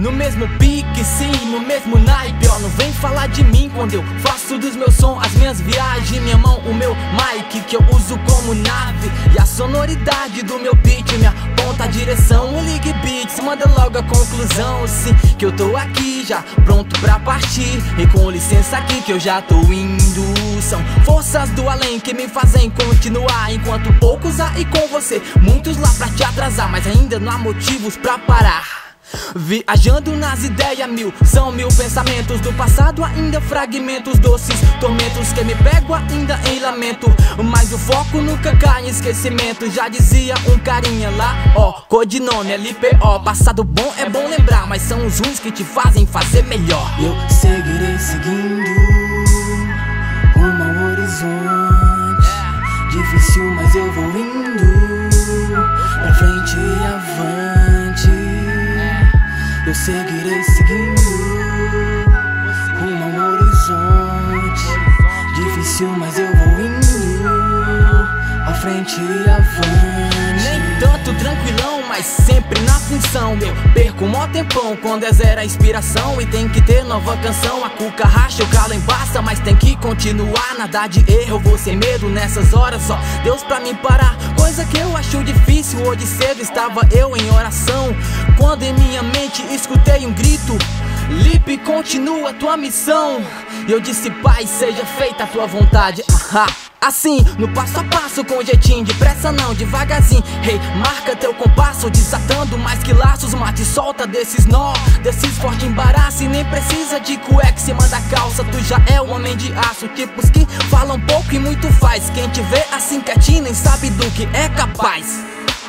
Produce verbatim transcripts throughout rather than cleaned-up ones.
no mesmo pique, sim, no mesmo naipe, ó. Não vem falar de mim quando eu faço dos meus sons as minhas viagens. Minha mão, o meu mic que eu uso como nave, e a sonoridade do meu beat me aponta a direção. O League Beats manda logo a conclusão, sim, que eu tô aqui já pronto pra partir. E com licença aqui que eu já tô indo. São forças do além que me fazem continuar, enquanto poucos aí com você, muitos lá pra te atrasar, mas ainda não há motivos pra parar. Viajando nas ideias mil, são mil pensamentos do passado, ainda fragmentos, doces tormentos que me pego ainda em lamento. Mas o foco nunca cai em esquecimento, já dizia um carinha lá, ó, codinome L P O. Passado bom é bom lembrar, mas são os ruins que te fazem fazer melhor. Eu seguirei seguindo rumo ao horizonte, difícil mas eu vou indo pra frente e avante. Eu seguirei seguindo rumo ao horizonte, difícil mas eu vou indo à frente e avante. Nem tanto tranquilão, mas sempre na função. Meu, perco mó tempão quando é zero a inspiração, e tem que ter nova canção. A cuca racha, o calo embaça, mas tem que continuar. Nada de erro, eu vou sem medo nessas horas, só Deus pra me parar. Coisa que eu acho difícil, hoje cedo estava eu em oração, quando em minha mente escutei um grito: Lipe, continua tua missão. E eu disse: Pai, seja feita a tua vontade. Ahá. Assim, no passo a passo, com jeitinho, de pressa não, devagarzinho. Hey, marca teu compasso, desatando mais que laços. Mate, solta desses nó, desses forte embaraço. E nem precisa de cueca em cima da calça, tu já é um homem de aço. Tipos que falam pouco e muito faz. Quem te vê assim quietinho nem sabe do que é capaz.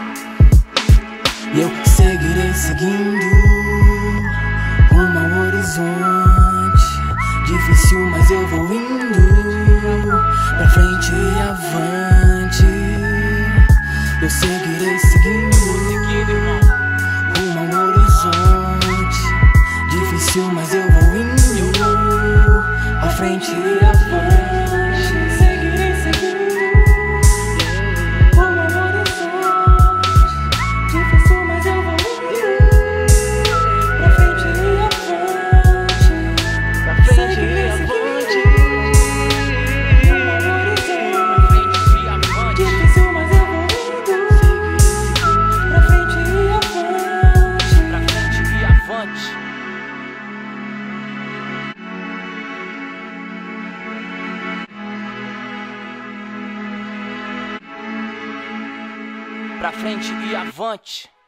E eu seguirei seguindo rumo ao horizonte, difícil mas eu vou indo pra frente e avante. Eu seguirei seguindo rumo ao horizonte, difícil mas eu vou indo à frente e avante. Seguirei seguindo rumo ao horizonte, difícil mas eu vou indo pra frente e avante. Pra frente e avante. Pra frente e avante.